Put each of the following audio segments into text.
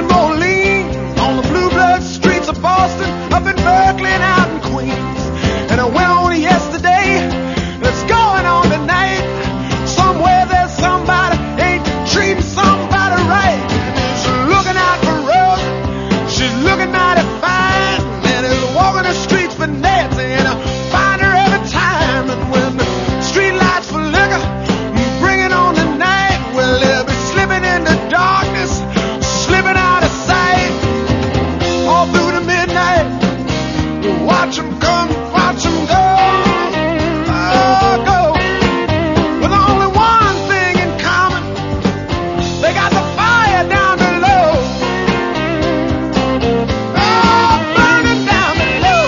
Moline, on the blue blood streets of Boston, up in Berkeley and out in Queens. And I went on yesterday, that's going on tonight. Somewhere there's somebody ain't treating somebody right. And she's looking out for Rose, she's looking mighty fine, and is walking the streets for Nancy, and I find her every time. And when the street lights for liquor bringing on the night, well, they'll be slipping into darkness, slipping out of sight, all through the midnight. Watch them come, watch them go, go. With only one thing in common, they got the fire down below, burning down below.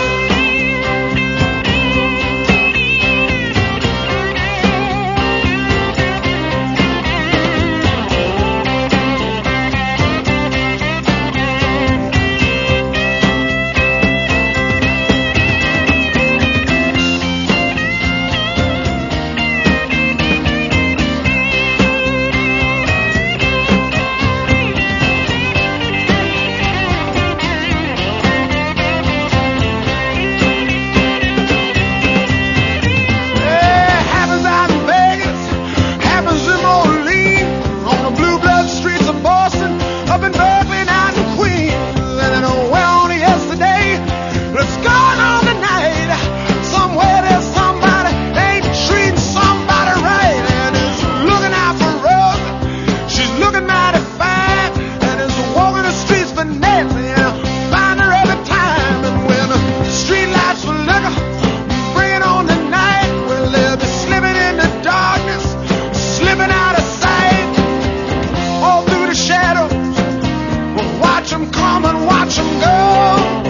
Happens out in Vegas, happens in Moline, on the blue blood streets of Boston, up in Berkeley and out in Queens. And I went on yesterday, it's going on tonight. Somewhere there's somebody ain't treating somebody right, and is looking out for Rose, she's looking mighty fine, and is walking the streets for Nancy, and I find her every time. And when the street lights for liquor bringing on the night, well, they'll be slipping into darkness, slipping out of sight, all through the shadows. Well, watch them come and watch them go.